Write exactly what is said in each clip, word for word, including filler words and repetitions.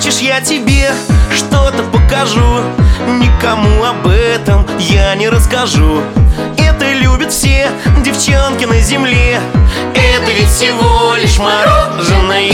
Хочешь, я тебе что-то покажу? Никому об этом я не расскажу. Это любят все девчонки на земле. Это ведь всего лишь мороженое.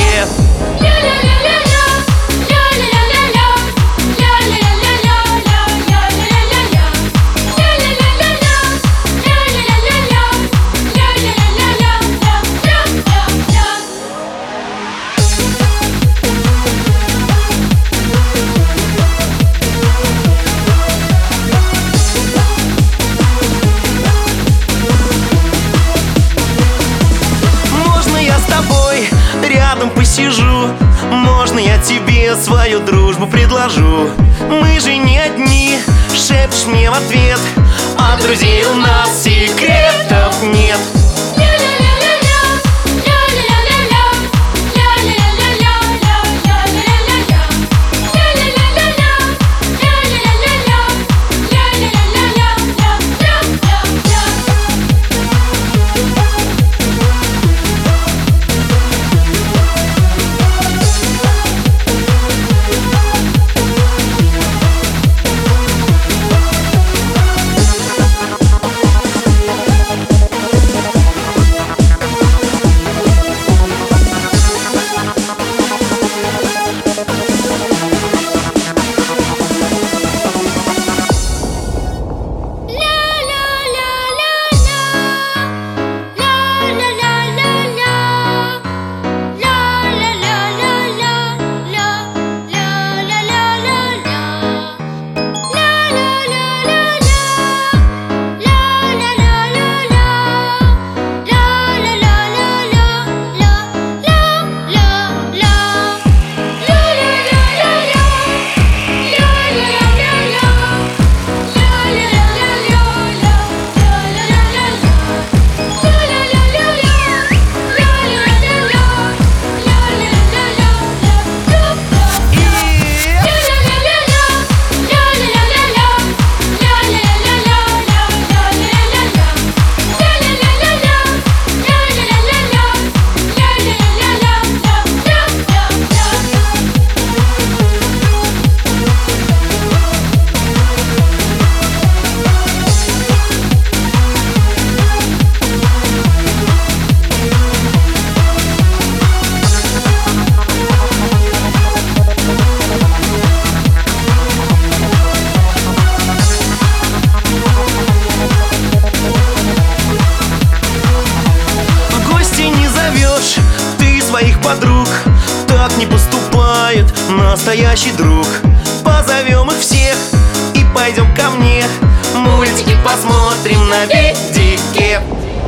Рядом посижу, можно я тебе свою дружбу предложу? Мы же не одни, шепчешь мне в ответ, а друзей у нас секретов нет. Своих подруг, так не поступает настоящий друг. Позовем их всех и пойдем ко мне, мультики посмотрим на видике.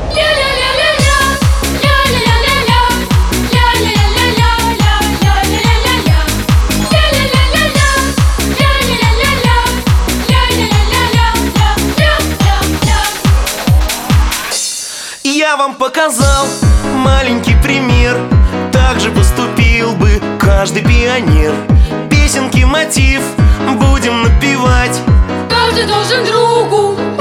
Я вам показал маленький пример, так же поступил бы каждый пионер. Песенки мотив будем напевать, каждый должен другу